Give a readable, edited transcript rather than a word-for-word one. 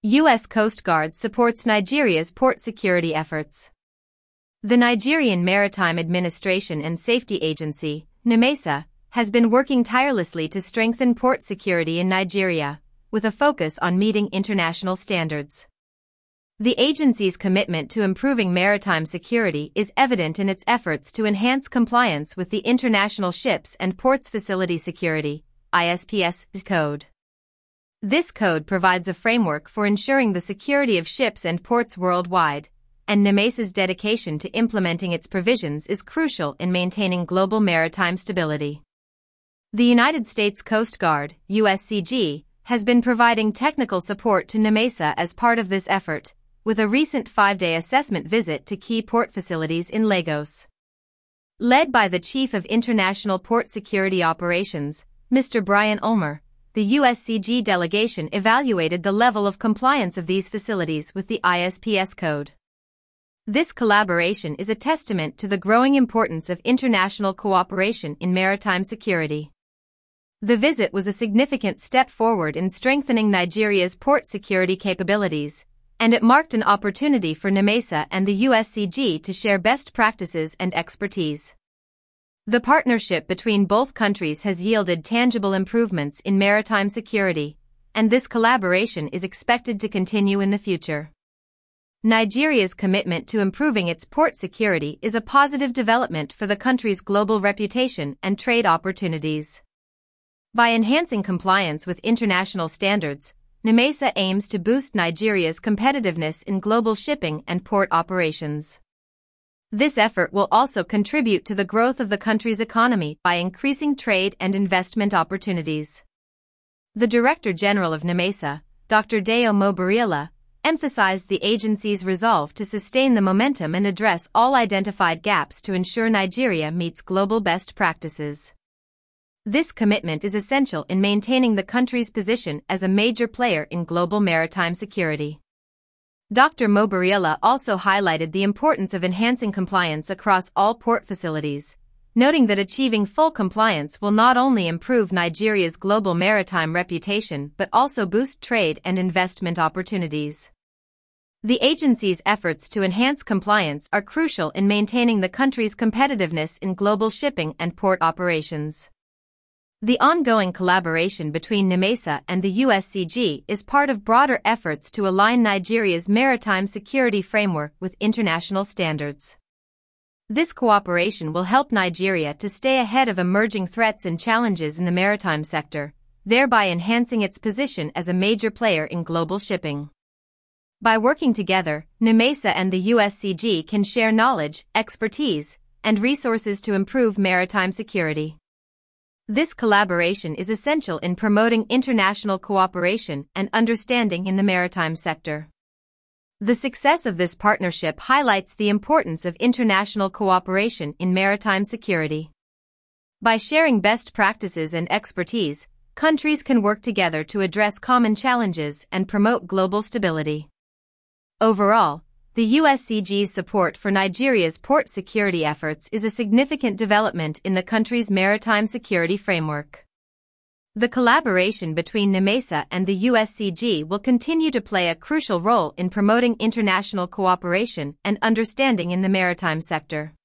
U.S. Coast Guard supports Nigeria's port security efforts. The Nigerian Maritime Administration and Safety Agency, NIMASA, has been working tirelessly to strengthen port security in Nigeria, with a focus on meeting international standards. The agency's commitment to improving maritime security is evident in its efforts to enhance compliance with the International Ships and Ports Facility Security (ISPS) code. This code provides a framework for ensuring the security of ships and ports worldwide, and NIMASA's dedication to implementing its provisions is crucial in maintaining global maritime stability. The United States Coast Guard, USCG, has been providing technical support to NIMASA as part of this effort, with a recent 5-day assessment visit to key port facilities in Lagos. Led by the Chief of International Port Security Operations, Mr. Brian Ulmer, the USCG delegation evaluated the level of compliance of these facilities with the ISPS code. This collaboration is a testament to the growing importance of international cooperation in maritime security. The visit was a significant step forward in strengthening Nigeria's port security capabilities, and it marked an opportunity for NIMASA and the USCG to share best practices and expertise. The partnership between both countries has yielded tangible improvements in maritime security, and this collaboration is expected to continue in the future. Nigeria's commitment to improving its port security is a positive development for the country's global reputation and trade opportunities. By enhancing compliance with international standards, NIMASA aims to boost Nigeria's competitiveness in global shipping and port operations. This effort will also contribute to the growth of the country's economy by increasing trade and investment opportunities. The Director General of NIMASA, Dr. Deo Mobariala, emphasized the agency's resolve to sustain the momentum and address all identified gaps to ensure Nigeria meets global best practices. This commitment is essential in maintaining the country's position as a major player in global maritime security. Dr. Mobariala also highlighted the importance of enhancing compliance across all port facilities, noting that achieving full compliance will not only improve Nigeria's global maritime reputation but also boost trade and investment opportunities. The agency's efforts to enhance compliance are crucial in maintaining the country's competitiveness in global shipping and port operations. The ongoing collaboration between NIMASA and the USCG is part of broader efforts to align Nigeria's maritime security framework with international standards. This cooperation will help Nigeria to stay ahead of emerging threats and challenges in the maritime sector, thereby enhancing its position as a major player in global shipping. By working together, NIMASA and the USCG can share knowledge, expertise, and resources to improve maritime security. This collaboration is essential in promoting international cooperation and understanding in the maritime sector. The success of this partnership highlights the importance of international cooperation in maritime security. By sharing best practices and expertise, countries can work together to address common challenges and promote global stability. Overall, the USCG's support for Nigeria's port security efforts is a significant development in the country's maritime security framework. The collaboration between NIMASA and the USCG will continue to play a crucial role in promoting international cooperation and understanding in the maritime sector.